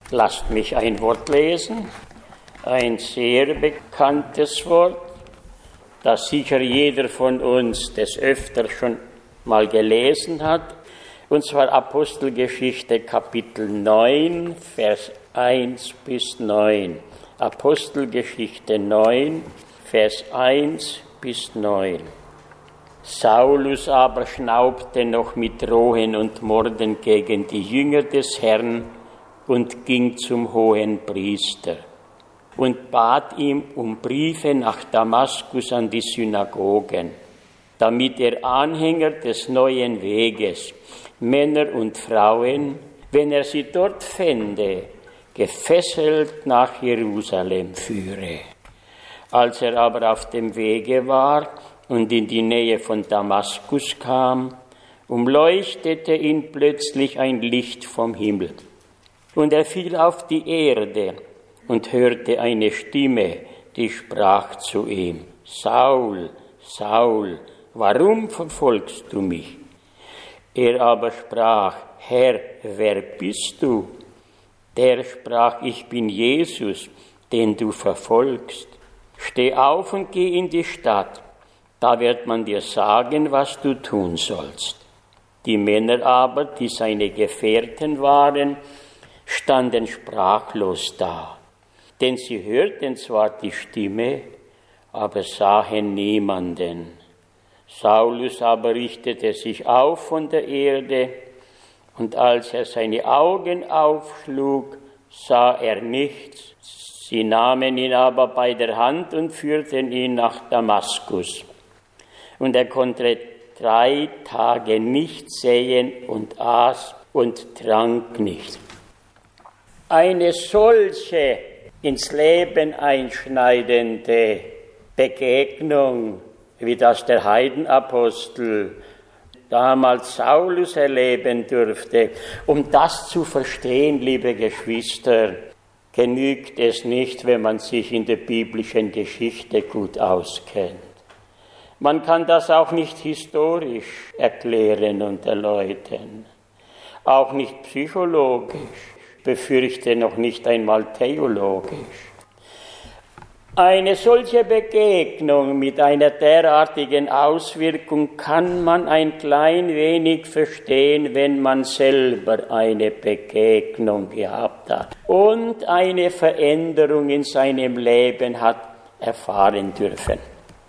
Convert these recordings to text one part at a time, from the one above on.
Lasst mich ein Wort lesen, ein sehr bekanntes Wort, das sicher jeder von uns des Öfteren schon mal gelesen hat, und zwar Apostelgeschichte Kapitel 9, Vers 1 bis 9. Apostelgeschichte 9, Vers 1 bis 9. Saulus aber schnaubte noch mit Drohen und Morden gegen die Jünger des Herrn und ging zum Hohenpriester und bat ihm um Briefe nach Damaskus an die Synagogen, damit er Anhänger des neuen Weges, Männer und Frauen, wenn er sie dort fände, gefesselt nach Jerusalem führe. Als er aber auf dem Wege war und in die Nähe von Damaskus kam, umleuchtete ihn plötzlich ein Licht vom Himmel. Und er fiel auf die Erde und hörte eine Stimme, die sprach zu ihm: Saul, Saul, warum verfolgst du mich? Er aber sprach: Herr, wer bist du? Der sprach: Ich bin Jesus, den du verfolgst. Steh auf und geh in die Stadt, da wird man dir sagen, was du tun sollst. Die Männer aber, die seine Gefährten waren, standen sprachlos da, denn sie hörten zwar die Stimme, aber sahen niemanden. Saulus aber richtete sich auf von der Erde, und als er seine Augen aufschlug, sah er nichts. Sie nahmen ihn aber bei der Hand und führten ihn nach Damaskus. Und er konnte 3 Tage nicht sehen und aß und trank nicht. Eine solche ins Leben einschneidende Begegnung, wie das der Heidenapostel damals Saulus erleben durfte, um das zu verstehen, liebe Geschwister, genügt es nicht, wenn man sich in der biblischen Geschichte gut auskennt. Man kann das auch nicht historisch erklären und erläutern, auch nicht psychologisch, befürchte noch nicht einmal theologisch. Eine solche Begegnung mit einer derartigen Auswirkung kann man ein klein wenig verstehen, wenn man selber eine Begegnung gehabt hat und eine Veränderung in seinem Leben hat erfahren dürfen.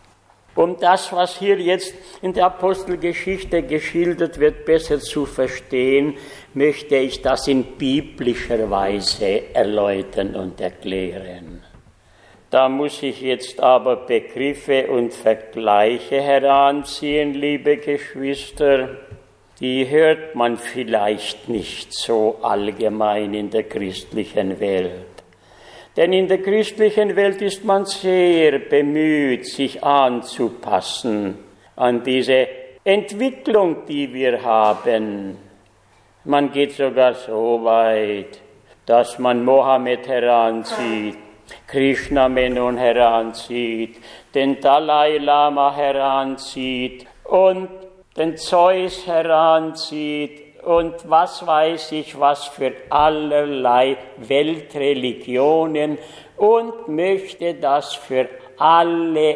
Um das, was hier jetzt in der Apostelgeschichte geschildert wird, besser zu verstehen, möchte ich das in biblischer Weise erläutern und erklären. Da muss ich jetzt aber Begriffe und Vergleiche heranziehen, liebe Geschwister, die hört man vielleicht nicht so allgemein in der christlichen Welt. Denn in der christlichen Welt ist man sehr bemüht, sich anzupassen an diese Entwicklung, die wir haben. Man geht sogar so weit, dass man Mohammed heranzieht, Krishna Menon heranzieht, den Dalai Lama heranzieht und den Zeus heranzieht und was weiß ich, was für allerlei Weltreligionen und möchte das für alle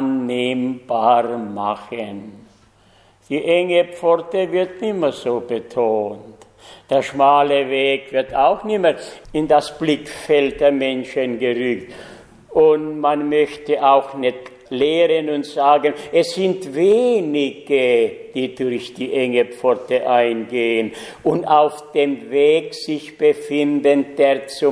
annehmbar machen. Die enge Pforte wird nicht mehr so betont. Der schmale Weg wird auch nicht mehr in das Blickfeld der Menschen gerückt. Und man möchte auch nicht lehren und sagen, es sind wenige, die durch die enge Pforte eingehen und auf dem Weg sich befinden, der zum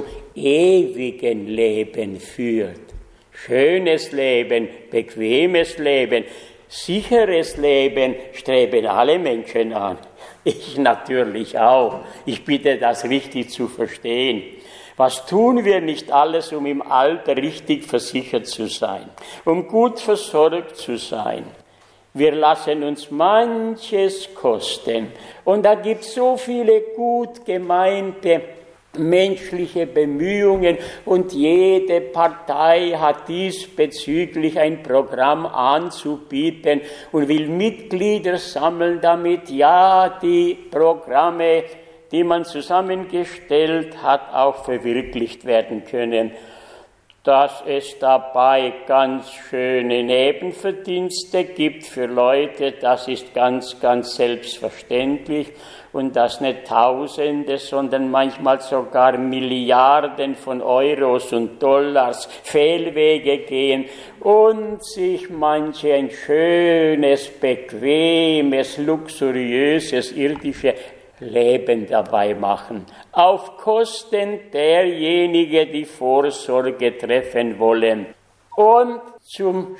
ewigen Leben führt. Schönes Leben, bequemes Leben, sicheres Leben streben alle Menschen an. Ich natürlich auch. Ich bitte, das richtig zu verstehen. Was tun wir nicht alles, um im Alter richtig versichert zu sein, um gut versorgt zu sein? Wir lassen uns manches kosten. Und da gibt es so viele gut gemeinte menschliche Bemühungen und jede Partei hat diesbezüglich ein Programm anzubieten und will Mitglieder sammeln, damit ja die Programme die man zusammengestellt hat, auch verwirklicht werden können. Dass es dabei ganz schöne Nebenverdienste gibt für Leute, das ist ganz, ganz selbstverständlich. Und dass nicht Tausende, sondern manchmal sogar Milliarden von Euros und Dollars Fehlwege gehen und sich manche ein schönes, bequemes, luxuriöses, irdisches Leben dabei machen, auf Kosten derjenigen, die Vorsorge treffen wollen und zum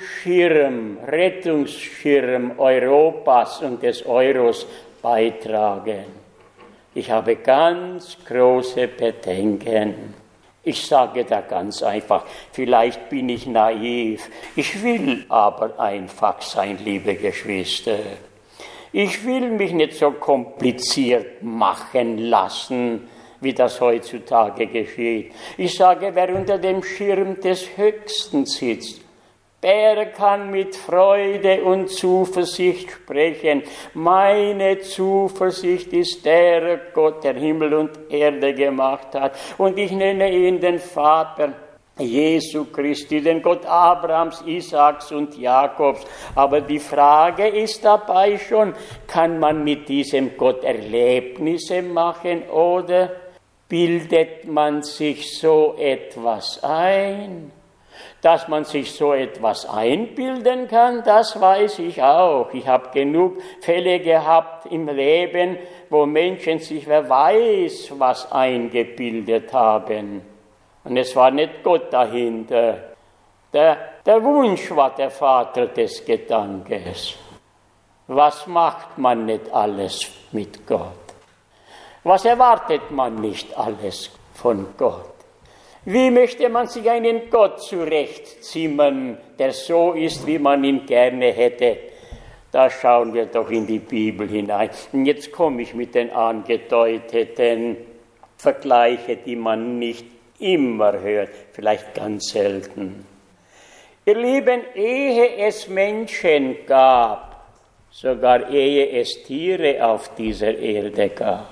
Rettungsschirm Europas und des Euros beitragen. Ich habe ganz große Bedenken. Ich sage da ganz einfach, vielleicht bin ich naiv, ich will aber einfach sein, liebe Geschwister. Ich will mich nicht so kompliziert machen lassen, wie das heutzutage geschieht. Ich sage, wer unter dem Schirm des Höchsten sitzt, der kann mit Freude und Zuversicht sprechen. Meine Zuversicht ist der Gott, der Himmel und Erde gemacht hat. Und ich nenne ihn den Vater Jesu Christi, den Gott Abrahams, Isaaks und Jakobs. Aber die Frage ist dabei schon, kann man mit diesem Gott Erlebnisse machen oder bildet man sich so etwas ein? Dass man sich so etwas einbilden kann, das weiß ich auch. Ich habe genug Fälle gehabt im Leben, wo Menschen sich, wer weiß, was eingebildet haben. Und es war nicht Gott dahinter. Der Wunsch war der Vater des Gedankes. Was macht man nicht alles mit Gott? Was erwartet man nicht alles von Gott? Wie möchte man sich einen Gott zurechtzimmern, der so ist, wie man ihn gerne hätte? Da schauen wir doch in die Bibel hinein. Und jetzt komme ich mit den angedeuteten Vergleichen, die man nicht immer hört, vielleicht ganz selten. Ihr Lieben, ehe es Menschen gab, sogar ehe es Tiere auf dieser Erde gab,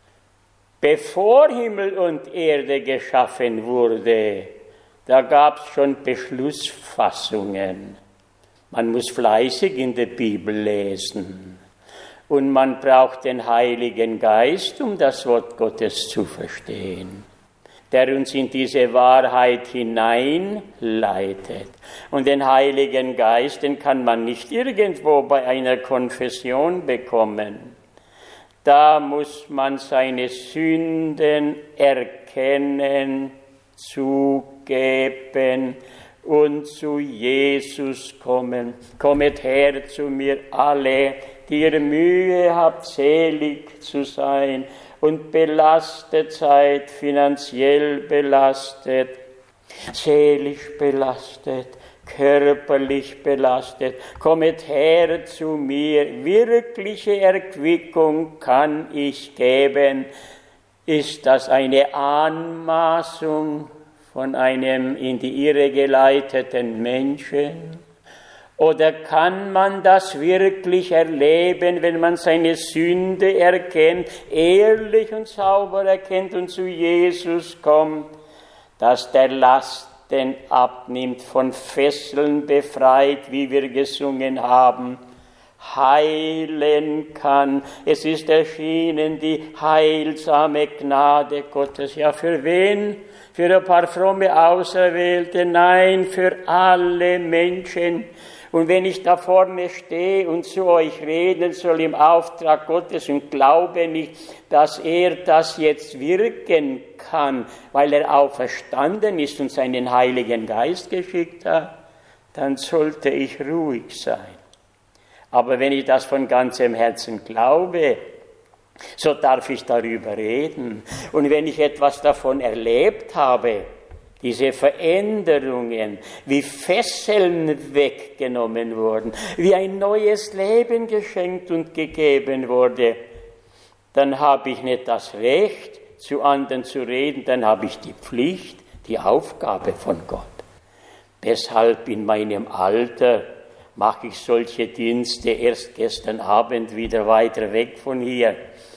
bevor Himmel und Erde geschaffen wurde, da gab es schon Beschlussfassungen. Man muss fleißig in der Bibel lesen und man braucht den Heiligen Geist, um das Wort Gottes zu verstehen, der uns in diese Wahrheit hineinleitet. Und den Heiligen Geist, den kann man nicht irgendwo bei einer Konfession bekommen. Da muss man seine Sünden erkennen, zugeben und zu Jesus kommen. Kommet her zu mir alle, die ihr Mühe habt, selig zu sein und belastet seid, finanziell belastet, seelisch belastet, körperlich belastet. Kommet her zu mir, wirkliche Erquickung kann ich geben. Ist das eine Anmaßung von einem in die Irre geleiteten Menschen? Oder kann man das wirklich erleben, wenn man seine Sünde erkennt, ehrlich und sauber erkennt und zu Jesus kommt, dass der Lasten abnimmt, von Fesseln befreit, wie wir gesungen haben, heilen kann. Es ist erschienen die heilsame Gnade Gottes. Ja, für wen? Für ein paar fromme Auserwählte? Nein, für alle Menschen. Und wenn ich da vorne stehe und zu euch reden soll im Auftrag Gottes und glaube nicht, dass er das jetzt wirken kann, weil er auferstanden ist und seinen Heiligen Geist geschickt hat, dann sollte ich ruhig sein. Aber wenn ich das von ganzem Herzen glaube, so darf ich darüber reden. Und wenn ich etwas davon erlebt habe, diese Veränderungen, wie Fesseln weggenommen wurden, wie ein neues Leben geschenkt und gegeben wurde, dann habe ich nicht das Recht, zu anderen zu reden, dann habe ich die Pflicht, die Aufgabe von Gott. Deshalb in meinem Alter mache ich solche Dienste erst gestern Abend wieder weiter weg von hier.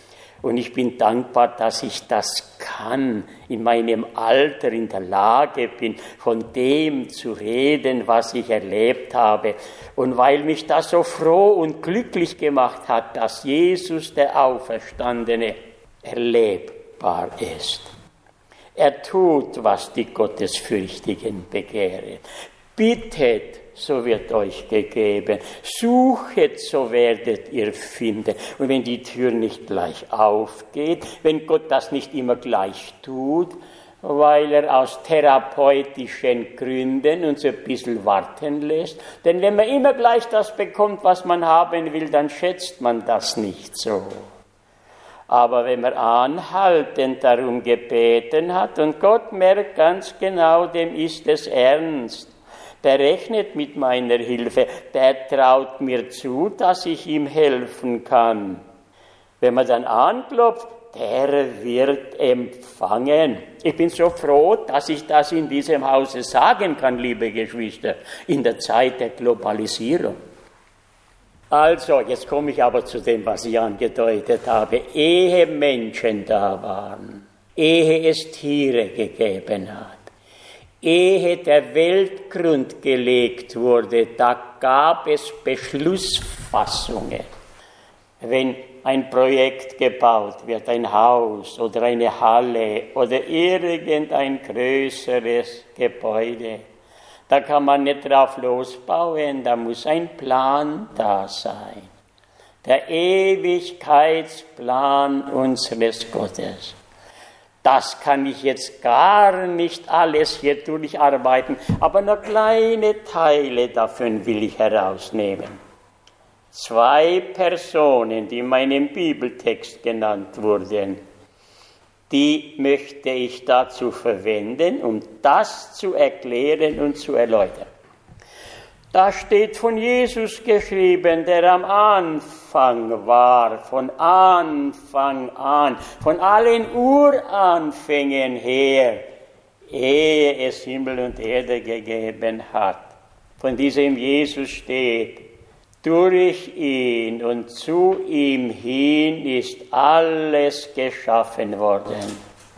Und ich bin dankbar, dass ich das kann, in meinem Alter in der Lage bin, von dem zu reden, was ich erlebt habe. Und weil mich das so froh und glücklich gemacht hat, dass Jesus, der Auferstandene, erlebbar ist. Er tut, was die Gottesfürchtigen begehren. Bittet, so wird euch gegeben. Suchet, so werdet ihr finden. Und wenn die Tür nicht gleich aufgeht, wenn Gott das nicht immer gleich tut, weil er aus therapeutischen Gründen uns ein bisschen warten lässt, denn wenn man immer gleich das bekommt, was man haben will, dann schätzt man das nicht so. Aber wenn man anhaltend darum gebeten hat und Gott merkt ganz genau, dem ist es ernst, der rechnet mit meiner Hilfe, der traut mir zu, dass ich ihm helfen kann. Wenn man dann anklopft, der wird empfangen. Ich bin so froh, dass ich das in diesem Hause sagen kann, liebe Geschwister, in der Zeit der Globalisierung. Also, jetzt komme ich aber zu dem, was ich angedeutet habe. Ehe Menschen da waren, ehe es Tiere gegeben hat, ehe der Weltgrund gelegt wurde, da gab es Beschlussfassungen. Wenn ein Projekt gebaut wird, ein Haus oder eine Halle oder irgendein größeres Gebäude, da kann man nicht drauf losbauen, da muss ein Plan da sein. Der Ewigkeitsplan unseres Gottes. Das kann ich jetzt gar nicht alles hier durcharbeiten, aber nur kleine Teile davon will ich herausnehmen. 2 Personen, die in meinem Bibeltext genannt wurden, die möchte ich dazu verwenden, um das zu erklären und zu erläutern. Da steht von Jesus geschrieben, der am Anfang war, von Anfang an, von allen Uranfängen her, ehe es Himmel und Erde gegeben hat. Von diesem Jesus steht, durch ihn und zu ihm hin ist alles geschaffen worden.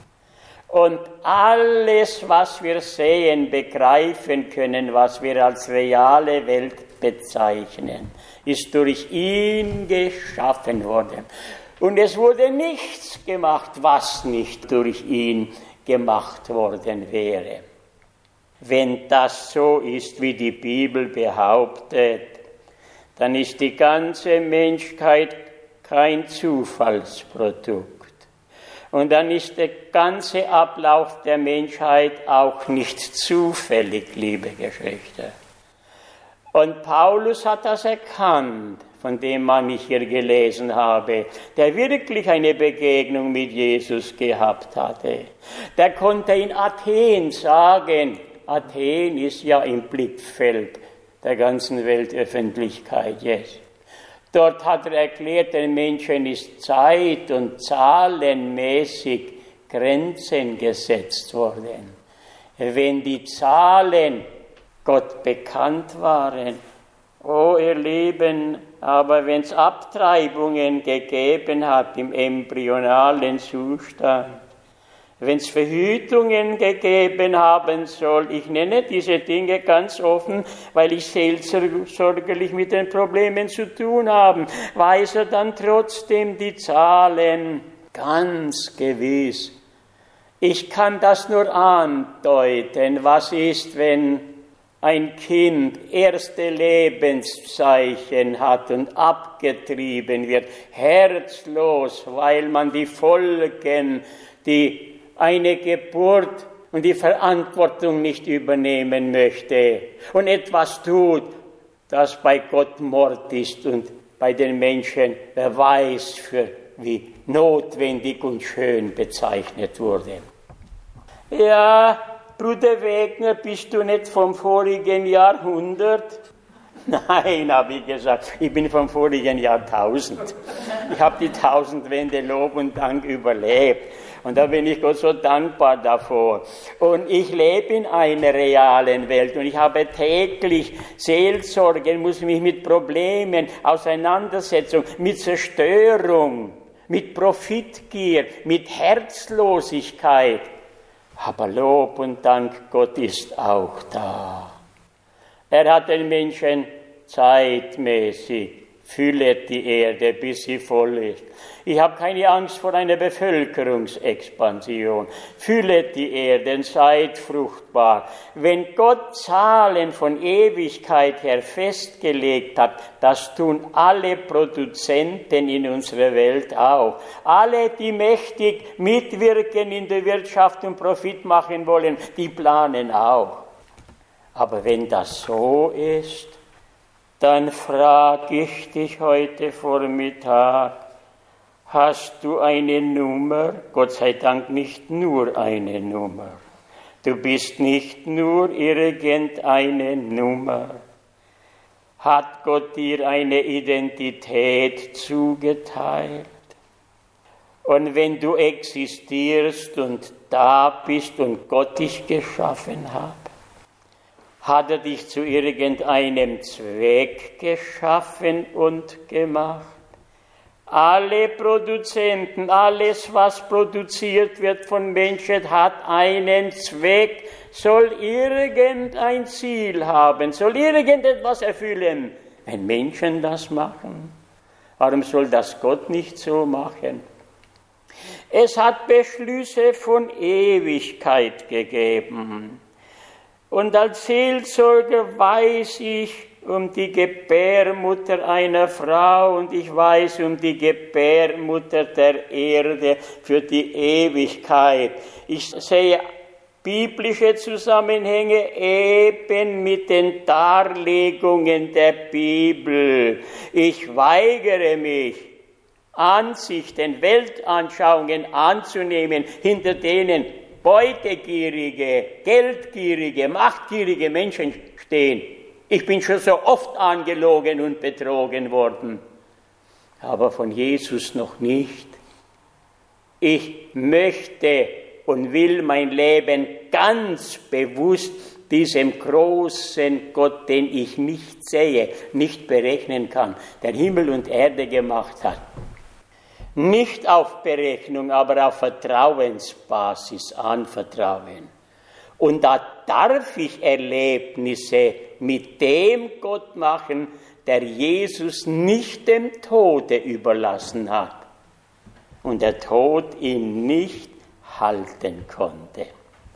Und alles, was wir sehen, begreifen können, was wir als reale Welt bezeichnen, ist durch ihn geschaffen worden. Und es wurde nichts gemacht, was nicht durch ihn gemacht worden wäre. Wenn das so ist, wie die Bibel behauptet, dann ist die ganze Menschheit kein Zufallsprodukt. Und dann ist der ganze Ablauf der Menschheit auch nicht zufällig, liebe Geschwister. Und Paulus hat das erkannt, von dem Mann ich hier gelesen habe, der wirklich eine Begegnung mit Jesus gehabt hatte. Der konnte in Athen sagen, Athen ist ja im Blickfeld der ganzen Weltöffentlichkeit jetzt. Dort hat er erklärt, den Menschen ist zeit- und zahlenmäßig Grenzen gesetzt worden. Wenn die Zahlen Gott bekannt waren, oh ihr Lieben, aber wenn es Abtreibungen gegeben hat im embryonalen Zustand, wenn es Verhütungen gegeben haben soll, ich nenne diese Dinge ganz offen, weil ich seelsorgerlich mit den Problemen zu tun habe, weiß er dann trotzdem die Zahlen ganz gewiss. Ich kann das nur andeuten, was ist, wenn ein Kind erste Lebenszeichen hat und abgetrieben wird, herzlos, weil man die Folgen, die eine Geburt und die Verantwortung nicht übernehmen möchte und etwas tut, das bei Gott Mord ist und bei den Menschen, wer weiß, für wie notwendig und schön bezeichnet wurde. Ja, Bruder Wegner, bist du nicht vom vorigen Jahrhundert? Nein, habe ich gesagt, ich bin vom vorigen Jahrtausend. Ich habe die Tausendwende Lob und Dank überlebt. Und da bin ich Gott so dankbar davor. Und ich lebe in einer realen Welt und ich habe täglich Seelsorge, muss mich mit Problemen, Auseinandersetzung, mit Zerstörung mit Profitgier, mit Herzlosigkeit. Aber Lob und Dank, Gott ist auch da. Er hat den Menschen zeitmäßig füllet die Erde, bis sie voll ist. Ich habe keine Angst vor einer Bevölkerungsexpansion. Füllet die Erde, seid fruchtbar. Wenn Gott Zahlen von Ewigkeit her festgelegt hat, das tun alle Produzenten in unserer Welt auch. Alle, die mächtig mitwirken in der Wirtschaft und Profit machen wollen, die planen auch. Aber wenn das so ist, dann frage ich dich heute Vormittag, hast du eine Nummer? Gott sei Dank nicht nur eine Nummer. Du bist nicht nur irgendeine Nummer. Hat Gott dir eine Identität zugeteilt? Und wenn du existierst und da bist und Gott dich geschaffen hat, hat er dich zu irgendeinem Zweck geschaffen und gemacht? Alle Produzenten, alles, was produziert wird von Menschen, hat einen Zweck, soll irgendein Ziel haben, soll irgendetwas erfüllen. Wenn Menschen das machen, warum soll das Gott nicht so machen? Es hat Beschlüsse von Ewigkeit gegeben. Und als Seelsorger weiß ich um die Gebärmutter einer Frau und ich weiß um die Gebärmutter der Erde für die Ewigkeit. Ich sehe biblische Zusammenhänge eben mit den Darlegungen der Bibel. Ich weigere mich, Ansichten, Weltanschauungen anzunehmen, hinter denen beutegierige, geldgierige, machtgierige Menschen stehen. Ich bin schon so oft angelogen und betrogen worden, aber von Jesus noch nicht. Ich möchte und will mein Leben ganz bewusst diesem großen Gott, den ich nicht sehe, nicht berechnen kann, der Himmel und Erde gemacht hat, nicht auf Berechnung, aber auf Vertrauensbasis anvertrauen. Und da darf ich Erlebnisse mit dem Gott machen, der Jesus nicht dem Tode überlassen hat und der Tod ihn nicht halten konnte.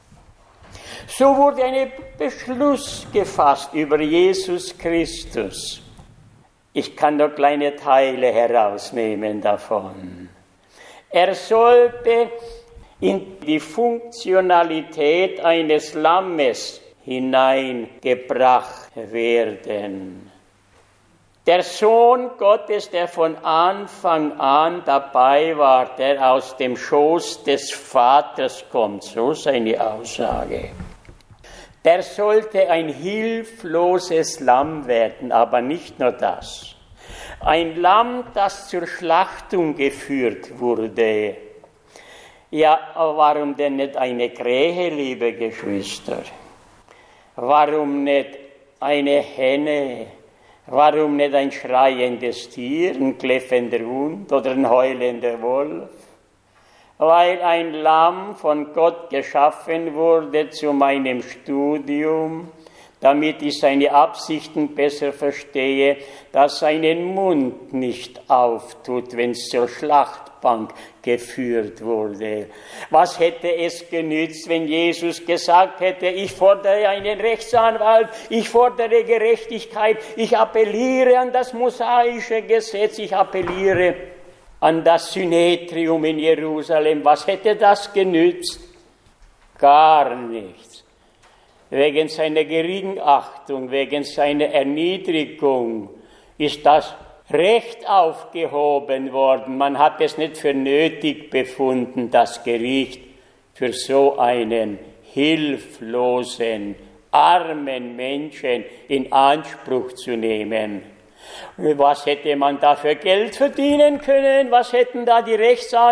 So wurde ein Beschluss gefasst über Jesus Christus. Ich kann nur kleine Teile herausnehmen davon. Er sollte in die Funktionalität eines Lammes hineingebracht werden. Der Sohn Gottes, der von Anfang an dabei war, der aus dem Schoß des Vaters kommt, so seine Aussage. Der sollte ein hilfloses Lamm werden, aber nicht nur das. Ein Lamm, das zur Schlachtung geführt wurde. Ja, aber warum denn nicht eine Krähe, liebe Geschwister? Warum nicht eine Henne? Warum nicht ein schreiendes Tier, ein kläffender Hund oder ein heulender Wolf? Weil ein Lamm von Gott geschaffen wurde zu meinem Studium, damit ich seine Absichten besser verstehe, dass seinen Mund nicht auftut, wenn es zur Schlachtbank geführt wurde. Was hätte es genützt, wenn Jesus gesagt hätte, ich fordere einen Rechtsanwalt, ich fordere Gerechtigkeit, ich appelliere an das mosaische Gesetz, ich appelliere an das Synedrium in Jerusalem. Was hätte das genützt? Gar nichts. Wegen seiner Geringachtung, wegen seiner Erniedrigung ist das Recht aufgehoben worden. Man hat es nicht für nötig befunden, das Gericht für so einen hilflosen, armen Menschen in Anspruch zu nehmen. Was hätte man da für Geld verdienen können? Was hätten da die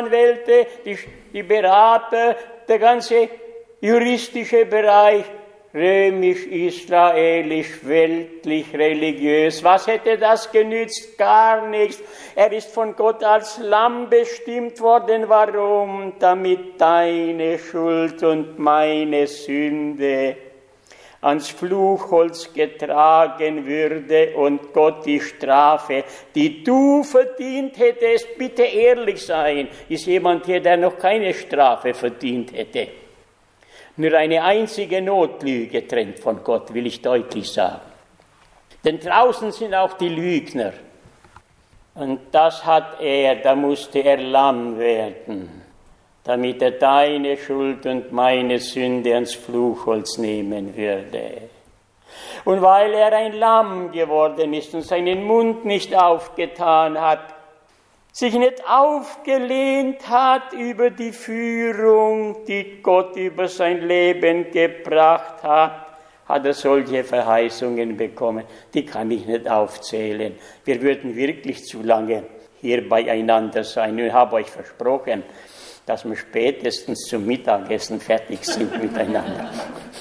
Rechtsanwälte, die Berater, der ganze juristische Bereich römisch, israelisch, weltlich, religiös. Was hätte das genützt? Gar nichts. Er ist von Gott als Lamm bestimmt worden. Warum? Damit deine Schuld und meine Sünde ans Fluchholz getragen würde und Gott die Strafe, die du verdient hättest, bitte ehrlich sein. Ist jemand hier, der noch keine Strafe verdient hätte? Nur eine einzige Notlüge trennt von Gott, will ich deutlich sagen. Denn draußen sind auch die Lügner. Und das hat er, da musste er Lamm werden, damit er deine Schuld und meine Sünde ans Fluchholz nehmen würde. Und weil er ein Lamm geworden ist und seinen Mund nicht aufgetan hat, sich nicht aufgelehnt hat über die Führung, die Gott über sein Leben gebracht hat, hat er solche Verheißungen bekommen. Die kann ich nicht aufzählen. Wir würden wirklich zu lange hier beieinander sein. Ich habe euch versprochen, dass wir spätestens zum Mittagessen fertig sind miteinander.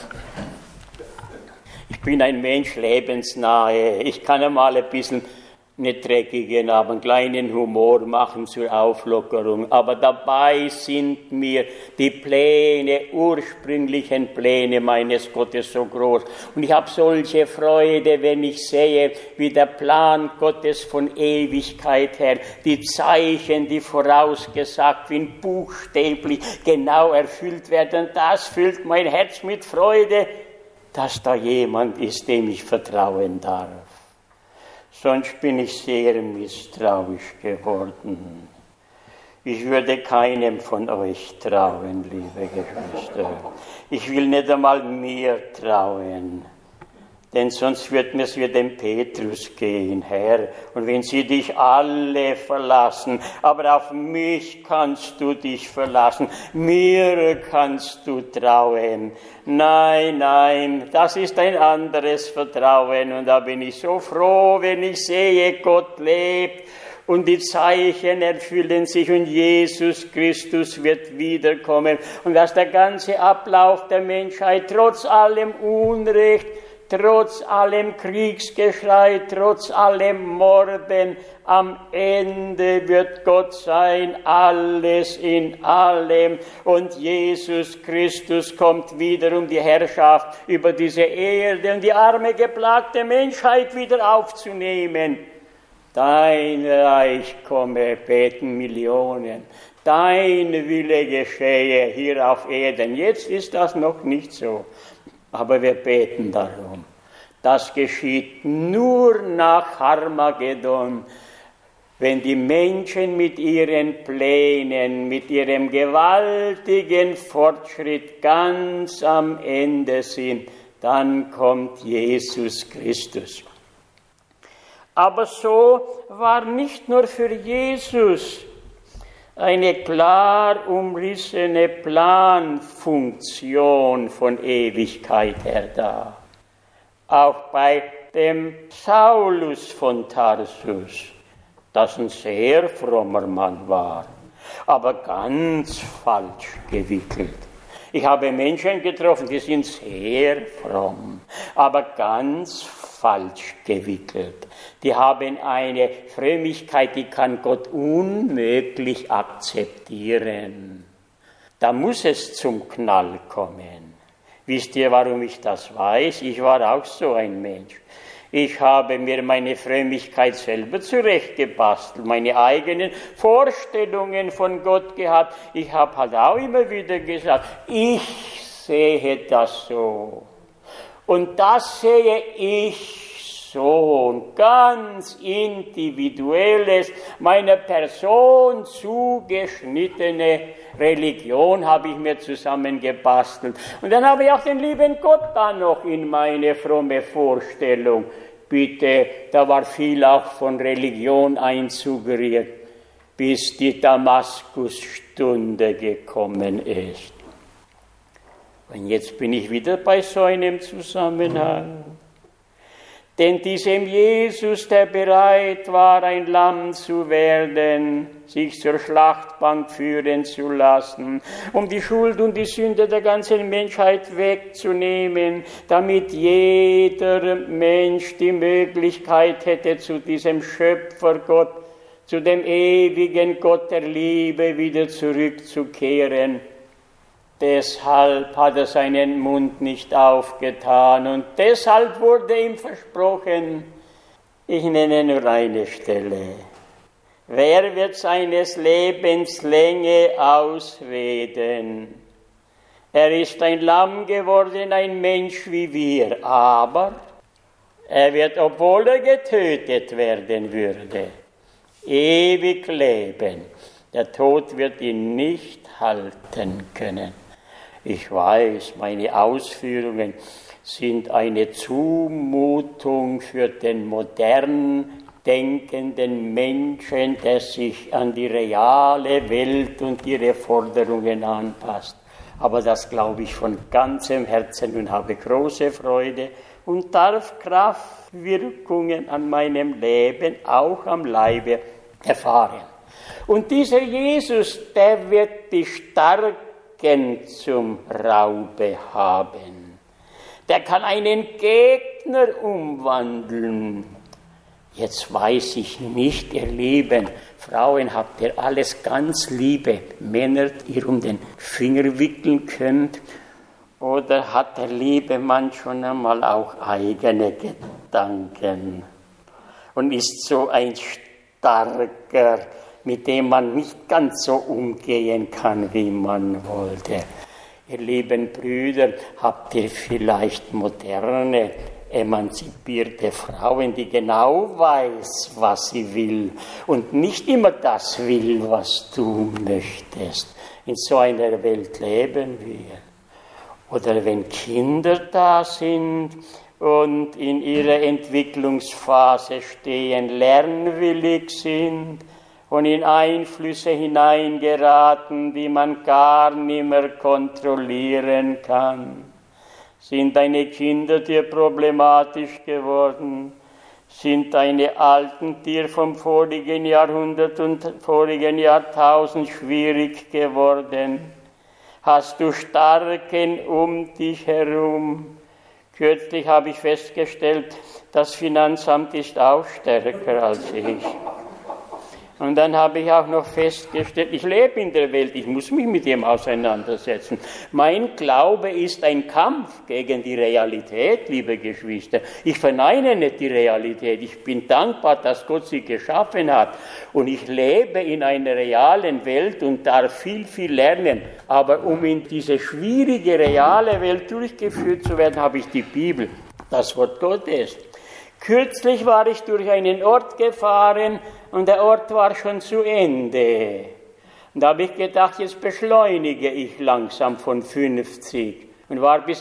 Ich bin ein Mensch lebensnahe. Ich kann einmal ein bisschen nicht dreckigen, aber einen kleinen Humor machen zur Auflockerung. Aber dabei sind mir die Pläne, ursprünglichen Pläne meines Gottes so groß. Und ich habe solche Freude, wenn ich sehe, wie der Plan Gottes von Ewigkeit her, die Zeichen, die vorausgesagt sind, buchstäblich genau erfüllt werden. Das füllt mein Herz mit Freude, dass da jemand ist, dem ich vertrauen darf. Sonst bin ich sehr misstrauisch geworden. Ich würde keinem von euch trauen, liebe Geschwister. Ich will nicht einmal mir trauen, denn sonst wird mir's wie dem Petrus gehen, Herr. Und wenn sie dich alle verlassen, aber auf mich kannst du dich verlassen, mir kannst du trauen. Nein, nein, das ist ein anderes Vertrauen und da bin ich so froh, wenn ich sehe, Gott lebt und die Zeichen erfüllen sich und Jesus Christus wird wiederkommen und dass der ganze Ablauf der Menschheit trotz allem Unrecht, trotz allem Kriegsgeschrei, trotz allem Morden, am Ende wird Gott sein, alles in allem. Und Jesus Christus kommt wieder, um die Herrschaft über diese Erde und die arme, geplagte Menschheit wieder aufzunehmen. Dein Reich komme, beten Millionen. Dein Wille geschehe hier auf Erden. Jetzt ist das noch nicht so. Aber wir beten darum. Das geschieht nur nach Armageddon, wenn die Menschen mit ihren Plänen, mit ihrem gewaltigen Fortschritt ganz am Ende sind. Dann kommt Jesus Christus. Aber so war nicht nur für Jesus eine klar umrissene Planfunktion von Ewigkeit her da. Auch bei dem Saulus von Tarsus, das ein sehr frommer Mann war, aber ganz falsch gewickelt. Ich habe Menschen getroffen, die sind sehr fromm, aber ganz falsch gewickelt. Die haben eine Frömmigkeit, die kann Gott unmöglich akzeptieren. Da muss es zum Knall kommen. Wisst ihr, warum ich das weiß? Ich war auch so ein Mensch. Ich habe mir meine Frömmigkeit selber zurechtgebastelt, meine eigenen Vorstellungen von Gott gehabt. Ich habe halt auch immer wieder gesagt, ich sehe das so. Und das sehe ich so. Und ganz individuelles, meiner Person zugeschnittene Religion habe ich mir zusammengebastelt. Und dann habe ich auch den lieben Gott da noch in meine fromme Vorstellung. Bitte, da war viel auch von Religion einsuggeriert, bis die Damaskusstunde gekommen ist. Und jetzt bin ich wieder bei so einem Zusammenhang. Denn diesem Jesus, der bereit war, ein Lamm zu werden, sich zur Schlachtbank führen zu lassen, um die Schuld und die Sünde der ganzen Menschheit wegzunehmen, damit jeder Mensch die Möglichkeit hätte, zu diesem Schöpfergott, zu dem ewigen Gott der Liebe wieder zurückzukehren. Deshalb hat er seinen Mund nicht aufgetan und deshalb wurde ihm versprochen, ich nenne nur eine Stelle, wer wird seines Lebens Länge ausreden? Er ist ein Lamm geworden, ein Mensch wie wir, aber er wird, obwohl er getötet werden würde, ewig leben. Der Tod wird ihn nicht halten können. Ich weiß, meine Ausführungen sind eine Zumutung für den modern denkenden Menschen, der sich an die reale Welt und ihre Forderungen anpasst. Aber das glaube ich von ganzem Herzen und habe große Freude und darf Kraftwirkungen an meinem Leben, auch am Leibe, erfahren. Und dieser Jesus, der wird die Starken zum Raube haben. Der kann einen Gegner umwandeln. Jetzt weiß ich nicht, ihr Lieben Frauen, habt ihr alles ganz liebe Männer, die ihr um den Finger wickeln könnt? Oder hat der liebe Mann schon einmal auch eigene Gedanken und ist so ein Starker, mit dem man nicht ganz so umgehen kann, wie man wollte. Ihr lieben Brüder, habt ihr vielleicht moderne, emanzipierte Frauen, die genau weiß, was sie will und nicht immer das will, was du möchtest. In so einer Welt leben wir. Oder wenn Kinder da sind und in ihrer Entwicklungsphase stehen, lernwillig sind, und in Einflüsse hineingeraten, die man gar nicht mehr kontrollieren kann. Sind deine Kinder dir problematisch geworden? Sind deine Alten dir vom vorigen Jahrhundert und vorigen Jahrtausend schwierig geworden? Hast du Starken um dich herum? Kürzlich habe ich festgestellt, das Finanzamt ist auch stärker als ich. Und dann habe ich auch noch festgestellt, ich lebe in der Welt, ich muss mich mit ihm auseinandersetzen. Mein Glaube ist ein Kampf gegen die Realität, liebe Geschwister. Ich verneine nicht die Realität. Ich bin dankbar, dass Gott sie geschaffen hat. Und ich lebe in einer realen Welt und darf viel, viel lernen. Aber um in diese schwierige, reale Welt durchgeführt zu werden, habe ich die Bibel, das Wort Gottes. Kürzlich war ich durch einen Ort gefahren und der Ort war schon zu Ende. Und da habe ich gedacht, jetzt beschleunige ich langsam von 50 und war bis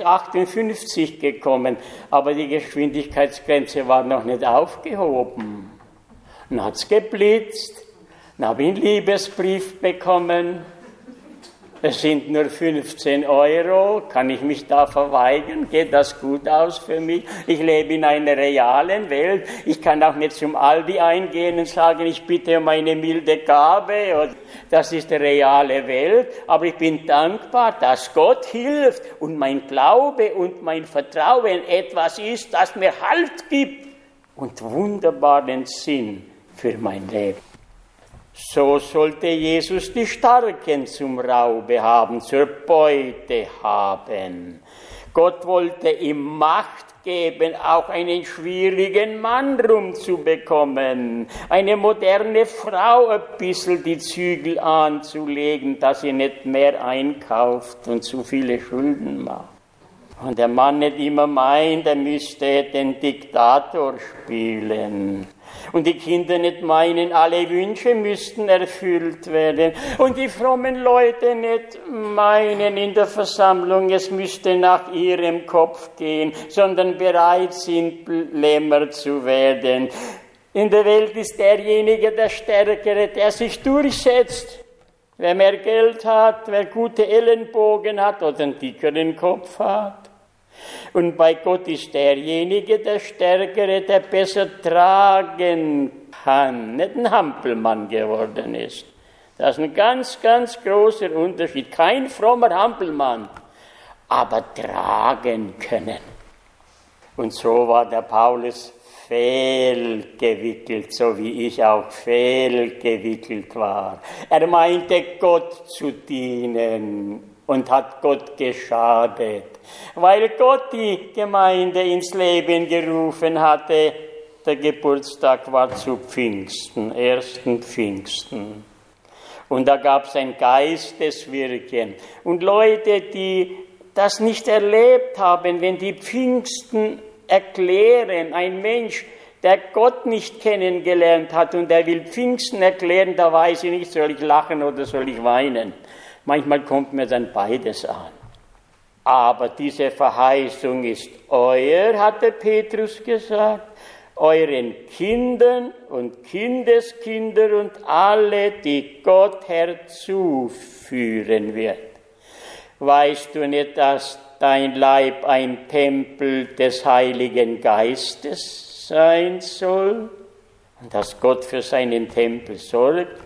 58 gekommen, aber die Geschwindigkeitsgrenze war noch nicht aufgehoben. Dann hat es geblitzt, dann habe ich einen Liebesbrief bekommen. Es sind nur 15 €, kann ich mich da verweigern? Geht das gut aus für mich? Ich lebe in einer realen Welt. Ich kann auch nicht zum Aldi eingehen und sagen, ich bitte um eine milde Gabe. Das ist die reale Welt. Aber ich bin dankbar, dass Gott hilft und mein Glaube und mein Vertrauen etwas ist, das mir Halt gibt und wunderbaren Sinn für mein Leben. So sollte Jesus die Starken zum Raube haben, zur Beute haben. Gott wollte ihm Macht geben, auch einen schwierigen Mann rumzubekommen, eine moderne Frau ein bisschen die Zügel anzulegen, dass sie nicht mehr einkauft und zu viele Schulden macht. Und der Mann nicht immer meint, er müsste den Diktator spielen. Und die Kinder nicht meinen, alle Wünsche müssten erfüllt werden. Und die frommen Leute nicht meinen in der Versammlung, es müsste nach ihrem Kopf gehen, sondern bereit sind, Lämmer zu werden. In der Welt ist derjenige der Stärkere, der sich durchsetzt. Wer mehr Geld hat, wer gute Ellenbogen hat oder einen dickeren Kopf hat. Und bei Gott ist derjenige der Stärkere, der besser tragen kann, nicht ein Hampelmann geworden ist. Das ist ein ganz, ganz großer Unterschied. Kein frommer Hampelmann, aber tragen können. Und so war der Paulus fehlgewickelt, so wie ich auch fehlgewickelt war. Er meinte, Gott zu dienen und hat Gott geschadet, weil Gott die Gemeinde ins Leben gerufen hatte. Der Geburtstag war zu Pfingsten, 1. Pfingsten. Und da gab es ein Geisteswirken. Und Leute, die das nicht erlebt haben, wenn die Pfingsten erklären, ein Mensch, der Gott nicht kennengelernt hat und der will Pfingsten erklären, da weiß ich nicht, soll ich lachen oder soll ich weinen. Manchmal kommt mir dann beides an. Aber diese Verheißung ist euer, hatte Petrus gesagt, euren Kindern und Kindeskindern und alle, die Gott herzuführen wird. Weißt du nicht, dass dein Leib ein Tempel des Heiligen Geistes sein soll und dass Gott für seinen Tempel sorgt?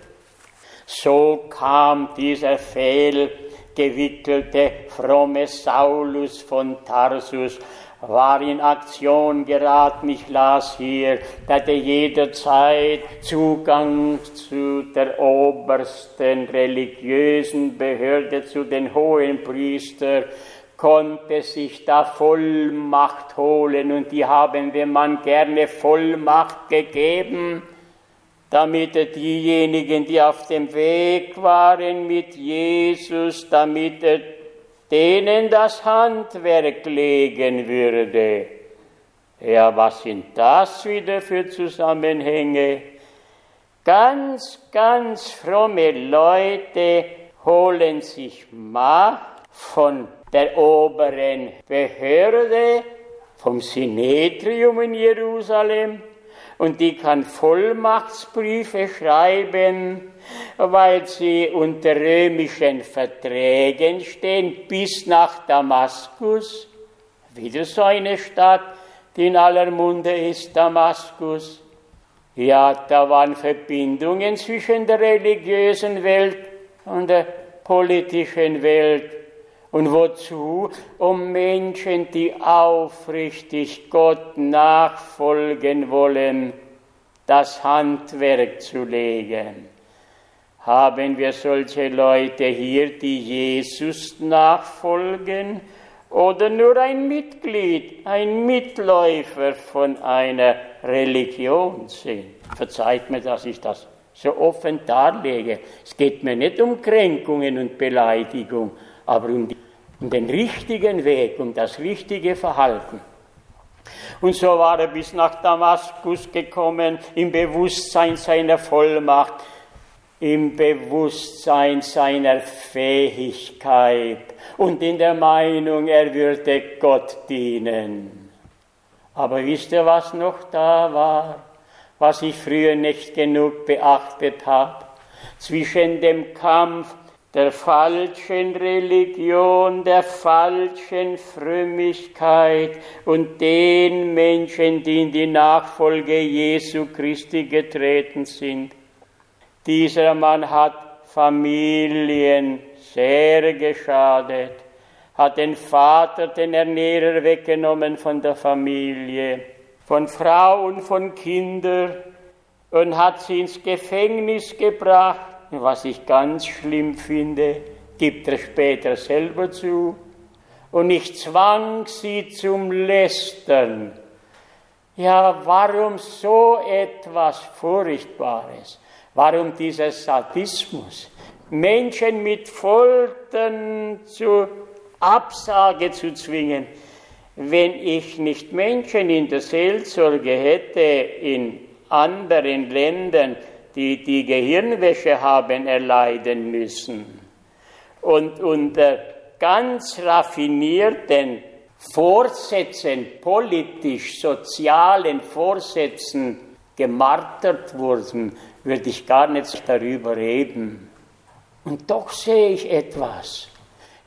So kam dieser fehlgewickelte, fromme Saulus von Tarsus, war in Aktion geraten. Ich las hier, der hatte jederzeit Zugang zu der obersten religiösen Behörde, zu den Hohenpriestern, konnte sich da Vollmacht holen und die haben dem Mann gerne Vollmacht gegeben, damit er diejenigen, die auf dem Weg waren mit Jesus, damit er denen das Handwerk legen würde. Ja, was sind das wieder für Zusammenhänge? Ganz, ganz fromme Leute holen sich Macht von der oberen Behörde, vom Synedrium in Jerusalem, und die kann Vollmachtsbriefe schreiben, weil sie unter römischen Verträgen stehen, bis nach Damaskus. Wieder so eine Stadt, die in aller Munde ist, Damaskus. Ja, da waren Verbindungen zwischen der religiösen Welt und der politischen Welt. Und wozu? Um Menschen, die aufrichtig Gott nachfolgen wollen, das Handwerk zu legen. Haben wir solche Leute hier, die Jesus nachfolgen, oder nur ein Mitglied, ein Mitläufer von einer Religion sind? Verzeiht mir, dass ich das so offen darlege. Es geht mir nicht um Kränkungen und Beleidigung, aber um den richtigen Weg, um das richtige Verhalten. Und so war er bis nach Damaskus gekommen, im Bewusstsein seiner Vollmacht, im Bewusstsein seiner Fähigkeit und in der Meinung, er würde Gott dienen. Aber wisst ihr, was noch da war, was ich früher nicht genug beachtet habe? Zwischen dem Kampf der falschen Religion, der falschen Frömmigkeit und den Menschen, die in die Nachfolge Jesu Christi getreten sind. Dieser Mann hat Familien sehr geschadet, hat den Vater, den Ernährer weggenommen von der Familie, von Frau und von Kindern und hat sie ins Gefängnis gebracht. Was ich ganz schlimm finde, gibt er später selber zu. Und ich zwang sie zum Lästern. Ja, warum so etwas Furchtbares? Warum dieser Sadismus? Menschen mit Foltern zur Absage zu zwingen. Wenn ich nicht Menschen in der Seelsorge hätte in anderen Ländern, die Gehirnwäsche haben erleiden müssen und unter ganz raffinierten Vorsätzen, politisch, sozialen Vorsätzen gemartert wurden, würde ich gar nicht darüber reden. Und doch sehe ich etwas.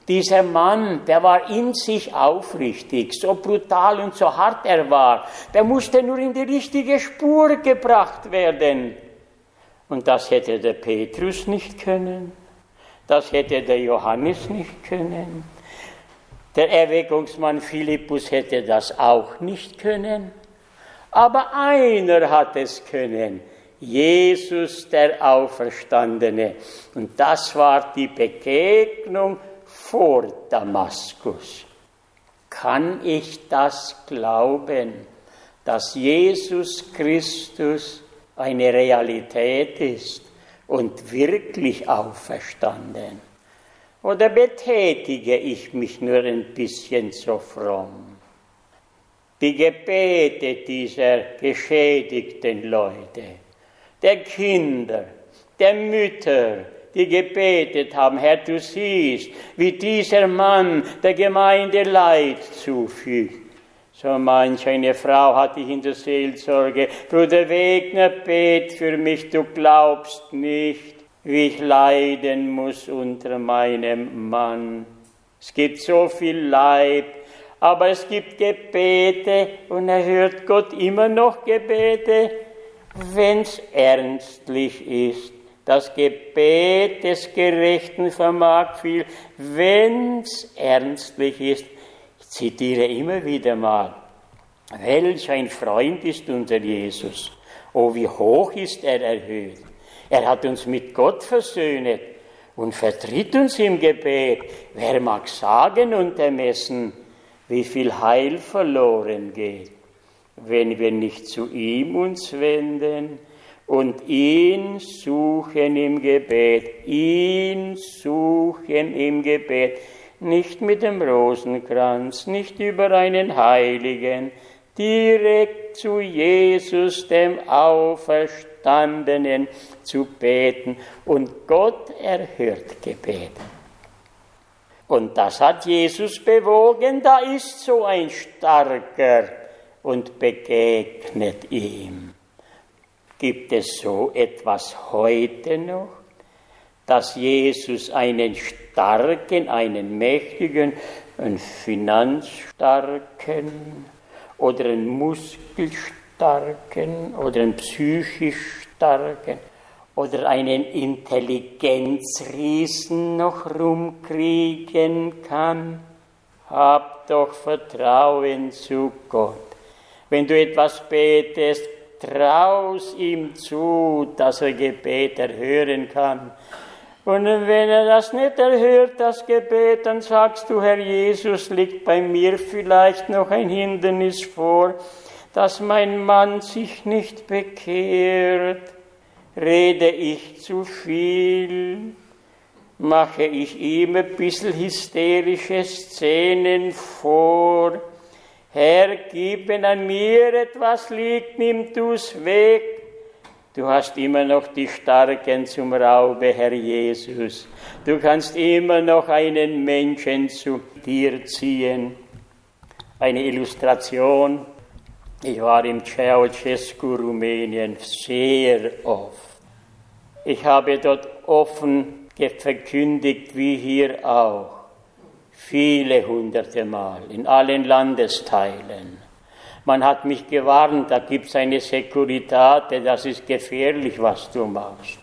Dieser Mann, der war in sich aufrichtig, so brutal und so hart er war, der musste nur in die richtige Spur gebracht werden. Und das hätte der Petrus nicht können, das hätte der Johannes nicht können, der Erweckungsmann Philippus hätte das auch nicht können, aber einer hat es können, Jesus der Auferstandene. Und das war die Begegnung vor Damaskus. Kann ich das glauben, dass Jesus Christus eine Realität ist und wirklich auferstanden? Oder betätige ich mich nur ein bisschen so fromm? Die Gebete dieser geschädigten Leute, der Kinder, der Mütter, die gebetet haben, Herr, du siehst, wie dieser Mann der Gemeinde Leid zufügt. So manch eine Frau hatte ich in der Seelsorge, Bruder Wegner, bet für mich, du glaubst nicht, wie ich leiden muss unter meinem Mann. Es gibt so viel Leid, aber es gibt Gebete und hört Gott immer noch Gebete, wenn's ernstlich ist. Das Gebet des Gerechten vermag viel, wenn's ernstlich ist. Ich zitiere immer wieder mal, welch ein Freund ist unser Jesus. Oh, wie hoch ist er erhöht. Er hat uns mit Gott versöhnet und vertritt uns im Gebet. Wer mag sagen und ermessen, wie viel Heil verloren geht, wenn wir nicht zu ihm uns wenden und ihn suchen im Gebet, nicht mit dem Rosenkranz, nicht über einen Heiligen, direkt zu Jesus, dem Auferstandenen, zu beten. Und Gott erhört Gebet. Und das hat Jesus bewogen, da ist so ein Starker und begegnet ihm. Gibt es so etwas heute noch, dass Jesus einen Starken, einen Mächtigen, einen Finanzstarken oder einen Muskelstarken oder einen psychisch Starken oder einen Intelligenzriesen noch rumkriegen kann? Hab doch Vertrauen zu Gott. Wenn du etwas betest, trau's ihm zu, dass er Gebet erhören kann. Und wenn er das nicht erhört, das Gebet, dann sagst du, Herr Jesus, liegt bei mir vielleicht noch ein Hindernis vor, dass mein Mann sich nicht bekehrt. Rede ich zu viel? Mache ich ihm ein bisschen hysterische Szenen vor? Herr, gib, wenn an mir etwas liegt, nimm du's weg. Du hast immer noch die Starken zum Raube, Herr Jesus. Du kannst immer noch einen Menschen zu dir ziehen. Eine Illustration. Ich war im Ceausescu, Rumänien, sehr oft. Ich habe dort offen verkündigt, wie hier auch. Viele hunderte Mal, in allen Landesteilen. Man hat mich gewarnt, da gibt es eine Securitate, das ist gefährlich, was du machst.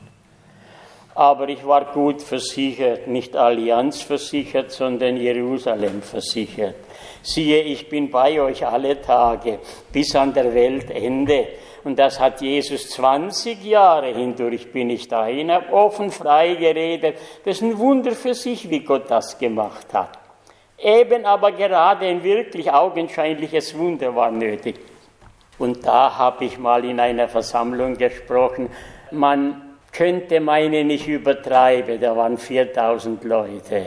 Aber ich war gut versichert, nicht Allianz versichert, sondern Jerusalem versichert. Siehe, ich bin bei euch alle Tage, bis an der Weltende. Und das hat Jesus 20 Jahre hindurch, bin ich dahin, habe offen, frei geredet. Das ist ein Wunder für sich, wie Gott das gemacht hat. Eben aber gerade ein wirklich augenscheinliches Wunder war nötig. Und da habe ich mal in einer Versammlung gesprochen, man könnte meinen, ich übertreibe, da waren 4000 Leute.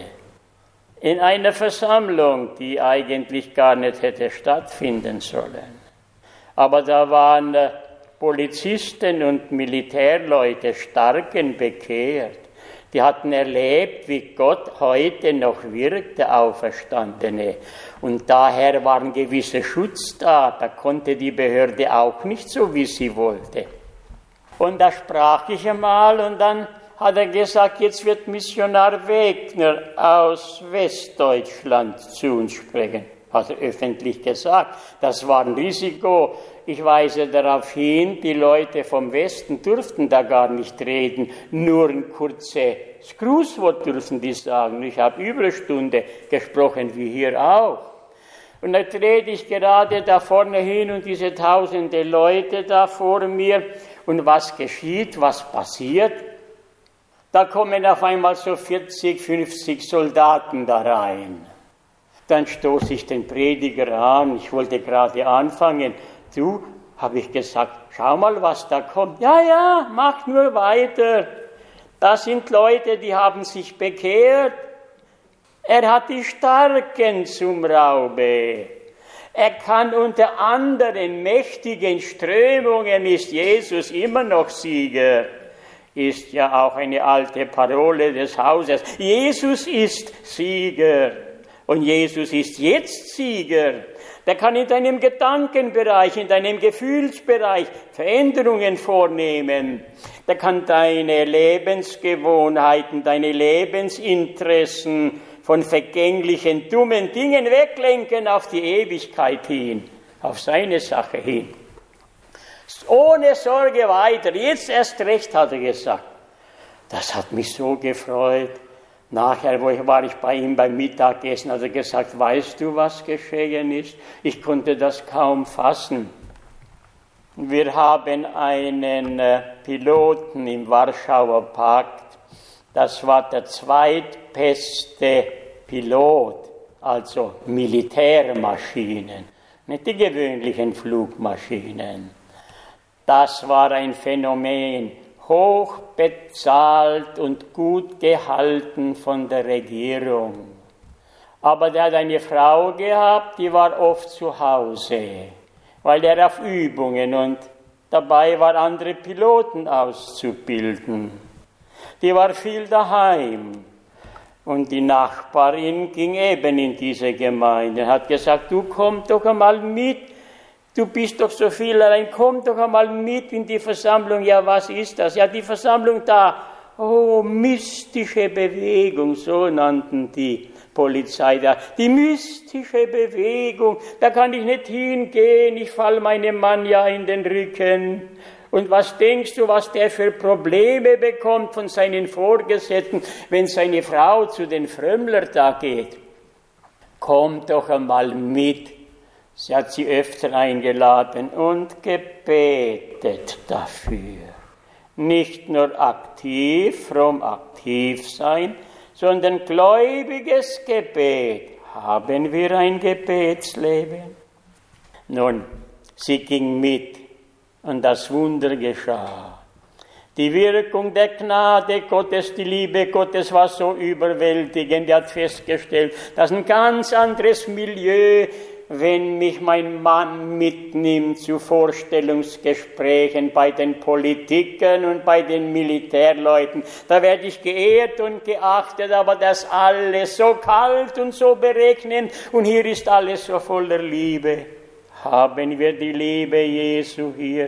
In einer Versammlung, die eigentlich gar nicht hätte stattfinden sollen. Aber da waren Polizisten und Militärleute, Starken bekehrt. Die hatten erlebt, wie Gott heute noch wirkt, der Auferstandene. Und daher war ein gewisser Schutz da. Da konnte die Behörde auch nicht so, wie sie wollte. Und da sprach ich einmal und dann hat er gesagt, jetzt wird Missionar Wegner aus Westdeutschland zu uns sprechen. Hat er öffentlich gesagt. Das war ein Risiko. Ich weise darauf hin, die Leute vom Westen durften da gar nicht reden. Nur ein kurzes Grußwort dürfen die sagen. Ich habe über eine Stunde gesprochen, wie hier auch. Und da trete ich gerade da vorne hin und diese tausende Leute da vor mir. Und was geschieht, was passiert? Da kommen auf einmal so 40, 50 Soldaten da rein. Dann stoße ich den Prediger an, ich wollte gerade anfangen. Du, habe ich gesagt, schau mal, was da kommt. Ja, mach nur weiter. Das sind Leute, die haben sich bekehrt. Er hat die Starken zum Raube. Er kann unter anderen mächtigen Strömungen, ist Jesus immer noch Sieger. Ist ja auch eine alte Parole des Hauses. Jesus ist Sieger. Und Jesus ist jetzt Sieger. Der kann in deinem Gedankenbereich, in deinem Gefühlsbereich Veränderungen vornehmen. Der kann deine Lebensgewohnheiten, deine Lebensinteressen von vergänglichen, dummen Dingen weglenken auf die Ewigkeit hin, auf seine Sache hin. Ohne Sorge weiter, jetzt erst recht, hat er gesagt. Das hat mich so gefreut. Nachher war ich bei ihm beim Mittagessen, hat er gesagt, weißt du, was geschehen ist? Ich konnte das kaum fassen. Wir haben einen Piloten im Warschauer Pakt, das war der zweitbeste Pilot, also Militärmaschinen, nicht die gewöhnlichen Flugmaschinen. Das war ein Phänomen, hoch bezahlt und gut gehalten von der Regierung. Aber der hat eine Frau gehabt, die war oft zu Hause, weil er auf Übungen und dabei war, andere Piloten auszubilden. Die war viel daheim. Und die Nachbarin ging eben in diese Gemeinde, hat gesagt, du komm doch einmal mit, du bist doch so viel allein, komm doch einmal mit in die Versammlung. Ja, was ist das? Ja, die Versammlung da. Oh, mystische Bewegung, so nannten die Polizei da. Die mystische Bewegung, da kann ich nicht hingehen, ich fall meinem Mann ja in den Rücken. Und was denkst du, was der für Probleme bekommt von seinen Vorgesetzten, wenn seine Frau zu den Frömmlern da geht? Komm doch einmal mit. Sie hat sie öfter eingeladen und gebetet dafür. Nicht nur aktiv, fromm aktiv sein, sondern gläubiges Gebet. Haben wir ein Gebetsleben? Nun, sie ging mit und das Wunder geschah. Die Wirkung der Gnade Gottes, die Liebe Gottes war so überwältigend. Er hat festgestellt, das ist ein ganz anderes Milieu, wenn mich mein Mann mitnimmt zu Vorstellungsgesprächen bei den Politikern und bei den Militärleuten. Da werde ich geehrt und geachtet, aber das alles so kalt und so berechnend und hier ist alles so voller Liebe. Haben wir die Liebe Jesu hier?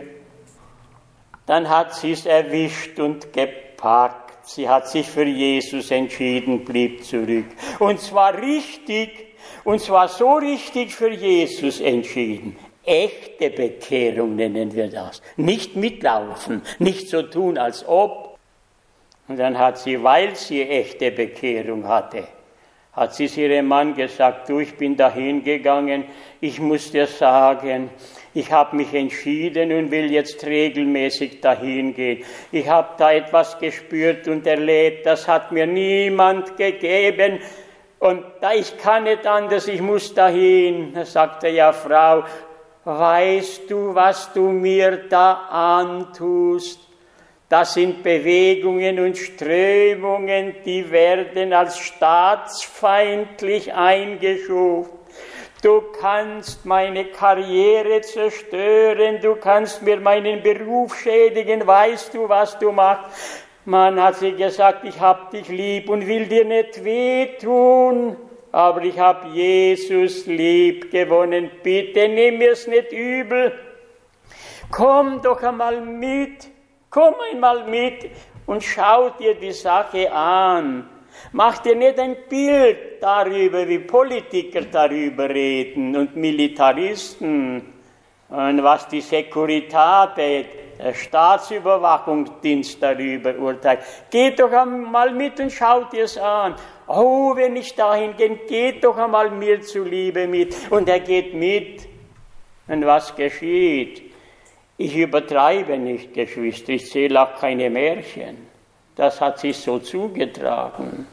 Dann hat sie es erwischt und gepackt. Sie hat sich für Jesus entschieden, blieb zurück. Und zwar richtig. Und zwar so richtig für Jesus entschieden. Echte Bekehrung nennen wir das. Nicht mitlaufen, nicht so tun, als ob. Und dann hat sie, weil sie echte Bekehrung hatte, hat sie es ihrem Mann gesagt, du, ich bin dahin gegangen, ich muss dir sagen, ich habe mich entschieden und will jetzt regelmäßig dahin gehen. Ich habe da etwas gespürt und erlebt, das hat mir niemand gegeben. Und da ich kann nicht anders, ich muss dahin. Da sagte ja, Frau, weißt du, was du mir da antust? Das sind Bewegungen und Strömungen, die werden als staatsfeindlich eingestuft. Du kannst meine Karriere zerstören, du kannst mir meinen Beruf schädigen, weißt du, was du machst? Mann, hat sie gesagt, ich hab dich lieb und will dir nicht wehtun, aber ich hab Jesus lieb gewonnen. Bitte nimm mir's nicht übel. Komm doch einmal mit, komm einmal mit. und schau dir die Sache an. Mach dir nicht ein Bild darüber, wie Politiker darüber reden und Militaristen und was die Securitate, der Staatsüberwachungsdienst darüber urteilt. Geh doch einmal mit und schau dir es an. Oh, wenn ich dahin gehe, geht doch einmal mir zuliebe mit. Und er geht mit. Und was geschieht? Ich übertreibe nicht, Geschwister, ich zähle auch keine Märchen. Das hat sich so zugetragen.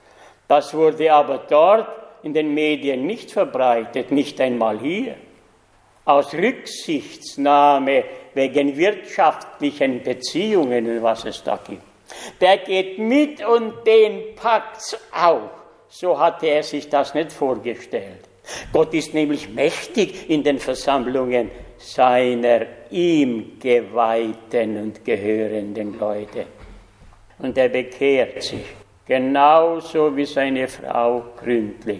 Das wurde aber dort in den Medien nicht verbreitet, nicht einmal hier. Aus Rücksichtsnahme wegen wirtschaftlichen Beziehungen und was es da gibt. Der geht mit und den packt's auch. So hatte er sich das nicht vorgestellt. Gott ist nämlich mächtig in den Versammlungen seiner ihm geweihten und gehörenden Leute. Und er bekehrt sich, genauso wie seine Frau gründlich.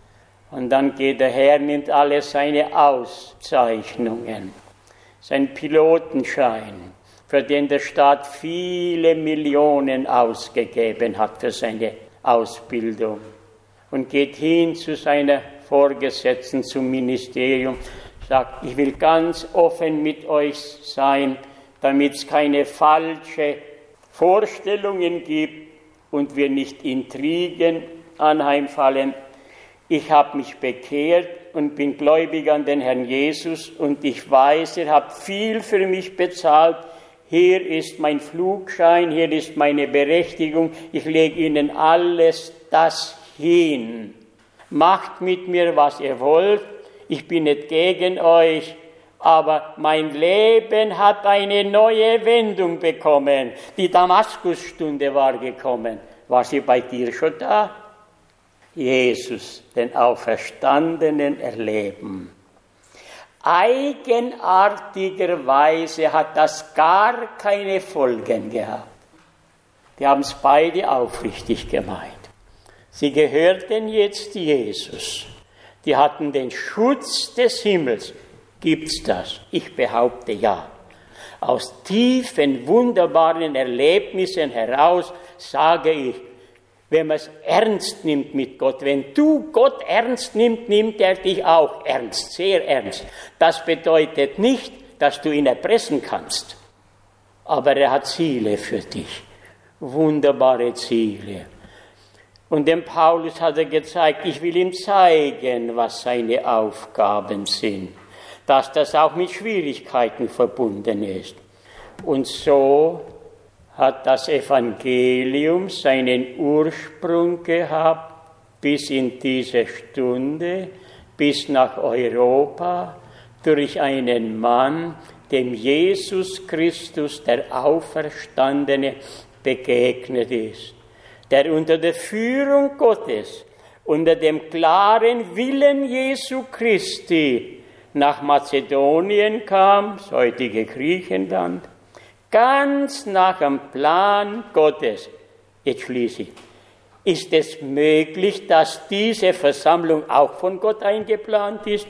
Und dann geht er her, nimmt alle seine Auszeichnungen, sein Pilotenschein, für den der Staat viele Millionen ausgegeben hat für seine Ausbildung, und geht hin zu seiner Vorgesetzten, zum Ministerium, sagt, ich will ganz offen mit euch sein, damit es keine falschen Vorstellungen gibt und wir nicht Intrigen anheimfallen. Ich habe mich bekehrt und bin gläubig an den Herrn Jesus und ich weiß, ihr habt viel für mich bezahlt. Hier ist mein Flugschein, hier ist meine Berechtigung. Ich lege Ihnen alles das hin. Macht mit mir, was ihr wollt. Ich bin nicht gegen euch, aber mein Leben hat eine neue Wendung bekommen. Die Damaskusstunde war gekommen. War sie bei dir schon da? Jesus, den Auferstandenen, erleben. Eigenartigerweise hat das gar keine Folgen gehabt. Die haben es beide aufrichtig gemeint. Sie gehörten jetzt Jesus. Die hatten den Schutz des Himmels. Gibt's das? Ich behaupte ja. Aus tiefen, wunderbaren Erlebnissen heraus sage ich, wenn man es ernst nimmt mit Gott, wenn du Gott ernst nimmst, nimmt er dich auch ernst, sehr ernst. Das bedeutet nicht, dass du ihn erpressen kannst, aber er hat Ziele für dich, wunderbare Ziele. Und dem Paulus hat er gezeigt, ich will ihm zeigen, was seine Aufgaben sind, dass das auch mit Schwierigkeiten verbunden ist. Und so hat das Evangelium seinen Ursprung gehabt bis in diese Stunde, bis nach Europa, durch einen Mann, dem Jesus Christus, der Auferstandene, begegnet ist, der unter der Führung Gottes, unter dem klaren Willen Jesu Christi nach Mazedonien kam, das heutige Griechenland, ganz nach dem Plan Gottes. Jetzt schließe ich. Ist es möglich, dass diese Versammlung auch von Gott eingeplant ist?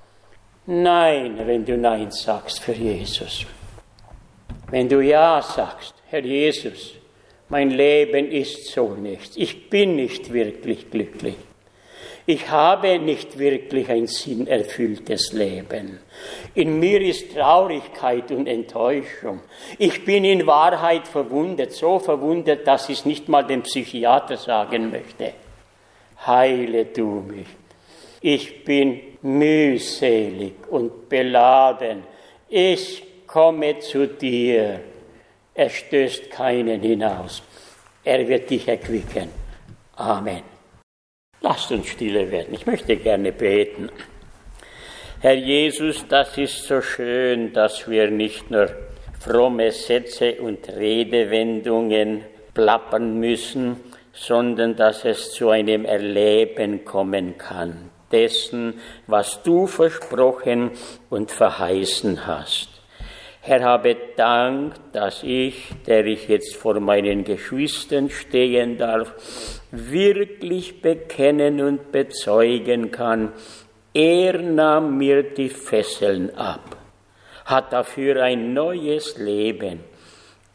Nein, wenn du Nein sagst für Jesus. Wenn du Ja sagst, Herr Jesus, mein Leben ist so nichts. Ich bin nicht wirklich glücklich. Ich habe nicht wirklich ein sinnerfülltes Leben. In mir ist Traurigkeit und Enttäuschung. Ich bin in Wahrheit verwundet, so verwundet, dass ich es nicht mal dem Psychiater sagen möchte. Heile du mich. Ich bin mühselig und beladen. Ich komme zu dir. Er stößt keinen hinaus. Er wird dich erquicken. Amen. Lasst uns stille werden. Ich möchte gerne beten. Herr Jesus, das ist so schön, dass wir nicht nur fromme Sätze und Redewendungen plappern müssen, sondern dass es zu einem Erleben kommen kann, dessen, was du versprochen und verheißen hast. Herr, habe Dank, dass ich, der ich jetzt vor meinen Geschwistern stehen darf, wirklich bekennen und bezeugen kann, er nahm mir die Fesseln ab, hat dafür ein neues Leben,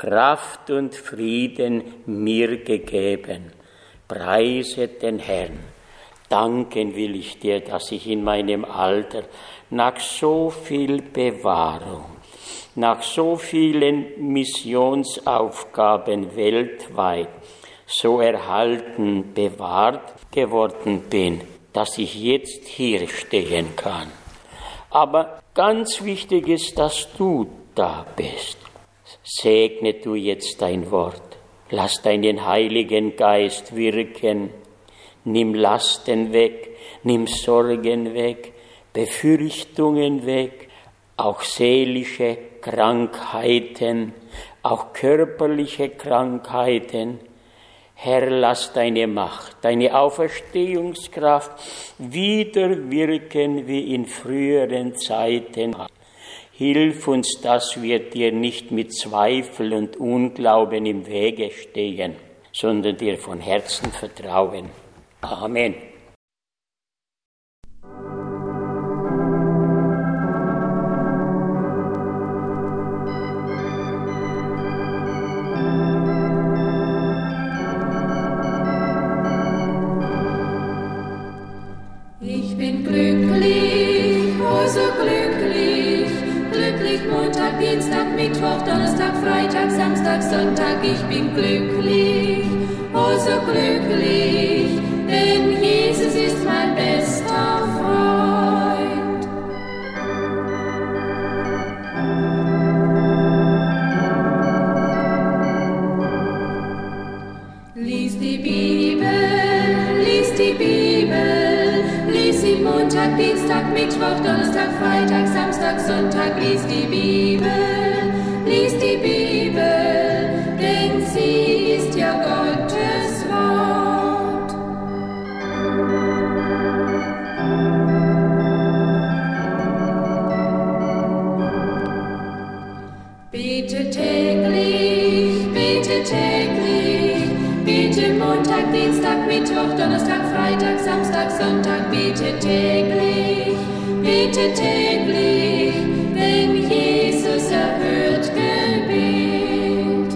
Kraft und Frieden mir gegeben. Preiset den Herrn. Danken will ich dir, dass ich in meinem Alter nach so viel Bewahrung, nach so vielen Missionsaufgaben weltweit so erhalten, bewahrt geworden bin, dass ich jetzt hier stehen kann. Aber ganz wichtig ist, dass du da bist. Segne du jetzt dein Wort. Lass deinen Heiligen Geist wirken. Nimm Lasten weg, nimm Sorgen weg, Befürchtungen weg, auch seelische Krankheiten, auch körperliche Krankheiten. Herr, lass deine Macht, deine Auferstehungskraft wieder wirken wie in früheren Zeiten. Hilf uns, dass wir dir nicht mit Zweifel und Unglauben im Wege stehen, sondern dir von Herzen vertrauen. Amen. Ich bin glücklich, oh so glücklich, glücklich Montag, Dienstag, Mittwoch, Donnerstag, Freitag, Samstag, Sonntag. Ich bin glücklich, oh so glücklich, denn Jesus ist mein bester Freund. Lies die Bibel, lies die Bibel, lies sie Montag, Dienstag, Mittwoch, Donnerstag, Freitag, Samstag, Sonntag. Lies die Bibel, denn sie ist ja Gottes Wort. Bete täglich, bete täglich, bete Montag, Dienstag, Mittwoch, Donnerstag, Freitag, Samstag, Sonntag. Bete täglich, denn Jesus erhört Gebet.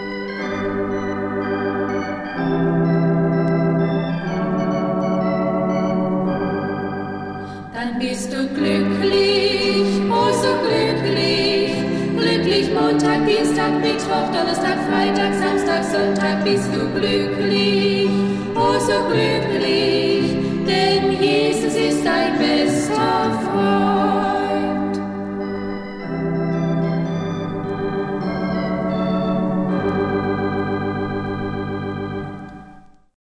Dann bist du glücklich, oh so glücklich, glücklich Montag, Dienstag, Mittwoch, Donnerstag, Freitag, Samstag, Sonntag. Bist du glücklich, oh so glücklich.